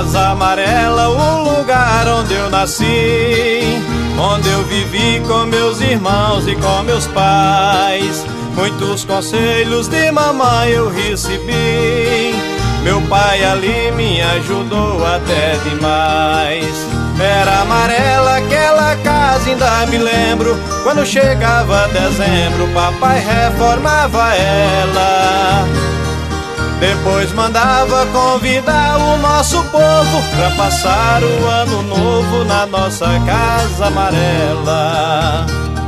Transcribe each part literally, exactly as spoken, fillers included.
Casa amarela, o lugar onde eu nasci, onde eu vivi com meus irmãos e com meus pais. Muitos conselhos de mamãe eu recebi, meu pai ali me ajudou até demais. Era amarela aquela casa, ainda me lembro, quando chegava dezembro, papai reformava ela. Depois mandava convidar o nosso povo pra passar o ano novo na nossa casa amarela.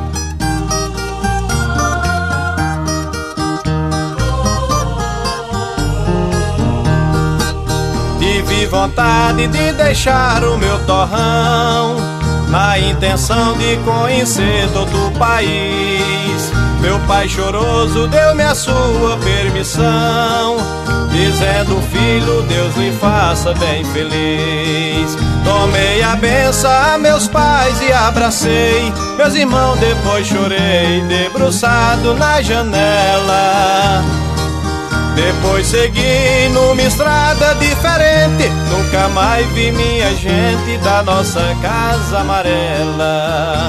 Tive vontade de deixar o meu torrão, na intenção de conhecer todo o país. Meu pai choroso deu-me a sua permissão, dizendo: filho, Deus lhe faça bem feliz. Tomei a benção a meus pais e abracei meus irmãos, depois chorei debruçado na janela. Depois segui numa estrada diferente, nunca mais vi minha gente da nossa casa amarela.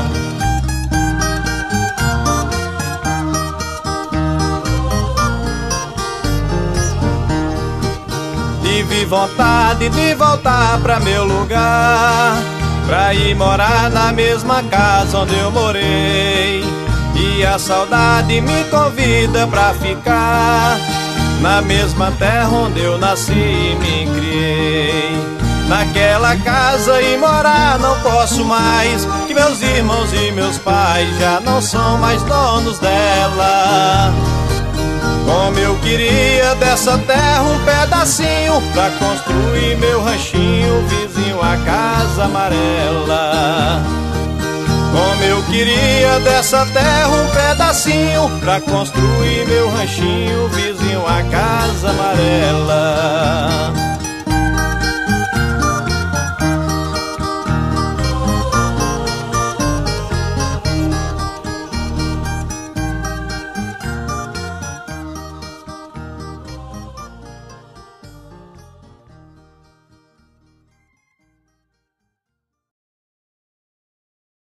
Tive vontade de voltar pra meu lugar, pra ir morar na mesma casa onde eu morei. E a saudade me convida pra ficar na mesma terra onde eu nasci e me criei. Naquela casa e morar não posso mais, que meus irmãos e meus pais já não são mais donos dela. Como eu queria dessa terra um pedacinho, pra construir meu ranchinho vizinho à casa amarela. Como eu queria dessa terra um pedacinho, pra construir meu ranchinho vizinho à casa amarela.